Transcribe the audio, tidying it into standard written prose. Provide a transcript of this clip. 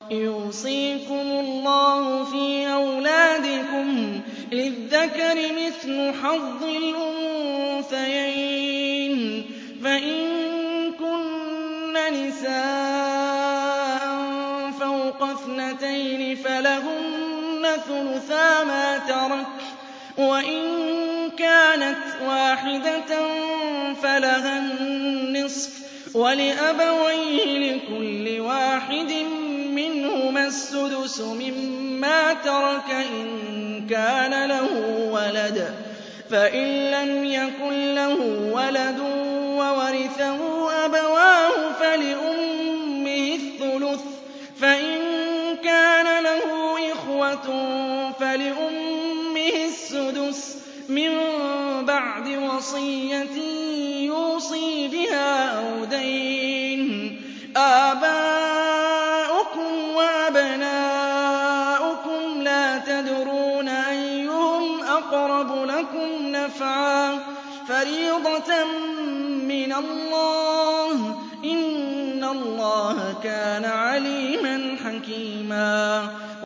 يُوصِيكُمُ اللَّهُ فِي أَوْلَادِكُمْ ۖ لِلذَّكَرِ مِثْلُ حَظِّ الْأُنثَيَيْنِ ۚ فَإِن كُنَّ نِسَاءً فَوْقَ اثْنَتَيْنِ فَلَهُنَّ ثُلُثَا مَا تَرَكَ ۖ وَإِن كَانَتْ وَاحِدَةً فَلَهَا النِّصْفُ ۚ وَلِأَبَوَيْهِ لِكُلِّ وَاحِدٍ مِّنْهُمَا السُّدُسُ مِمَّا تَرَكَ إِن كَانَ لَهُ وَلَدٌ ۚ فَإِن لَّمْ يَكُن لَّهُ وَلَدٌ وَوَرِثَهُ أَبَوَاهُ فَلِأُمِّهِ الثُّلُثُ ۚ فَإِن كَانَ لَهُ إِخْوَةٌ فَلِأُمِّهِ السُّدُسُ مِن بَعْدِ وَصِيَّةٍ يُوصِي بِهَا أَوْ دَيْنٍ ۗ آبَاؤُكُمْ وَأَبْنَاؤُكُمْ لَا تَدْرُونَ أَيُّهُمْ أَقْرَبُ لَكُمْ نَفْعًا ۚ فَرِيضَةً مِّنَ اللَّهِ ۗ إِنَّ اللَّهَ كَانَ عَلِيمًا حَكِيمًا.